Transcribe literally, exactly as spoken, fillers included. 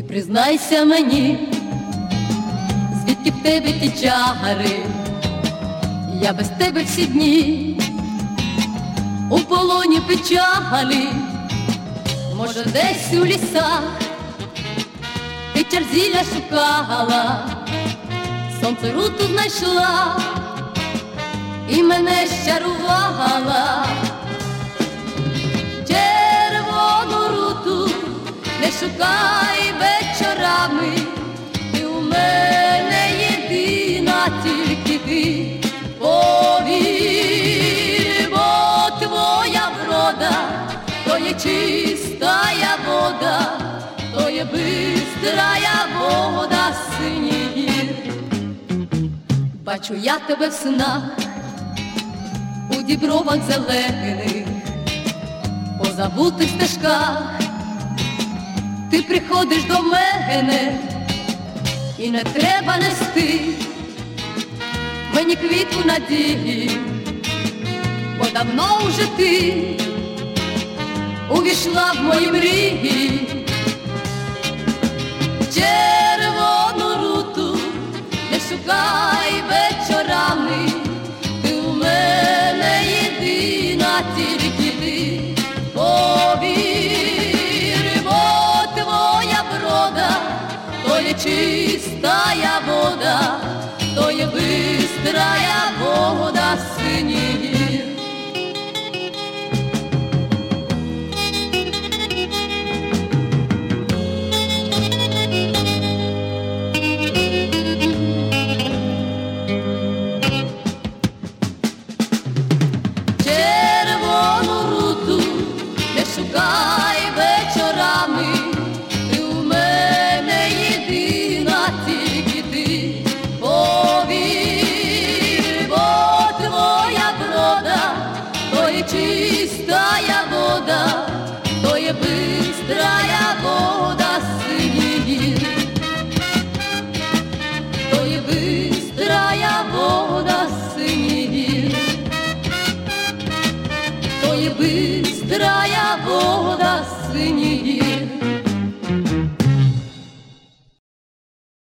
Признайся мені, звідки в тебе ті чари, я без тебе всі дні у полоні печалі. Може, десь у лісах ти чарзілля шукала, сонце руту знайшла і мене щарувала. Червону руту не шукай вечорами, ти у мене єдина, тільки ти. Повір, бо твоя врода то є чистая вода, то є бистрая вода синіх гір. Бачу я тебе в снах, у дібровах зелених, по забутих стежках. Ти приходиш до мене, і не треба нести мені квітку надії, бо давно вже ти увійшла в мої мрії. Червону руту не шукай вечорами, ти у мене єдина, тільки ти. Повір, бо твоя врода то є чистая вода, то є бистрая вода синіх гір. Червону руту не шукай вечорами, ти у мене єдина, тільки ти. Повір, бо твоя врода то є чистая вода, то є бистрая вода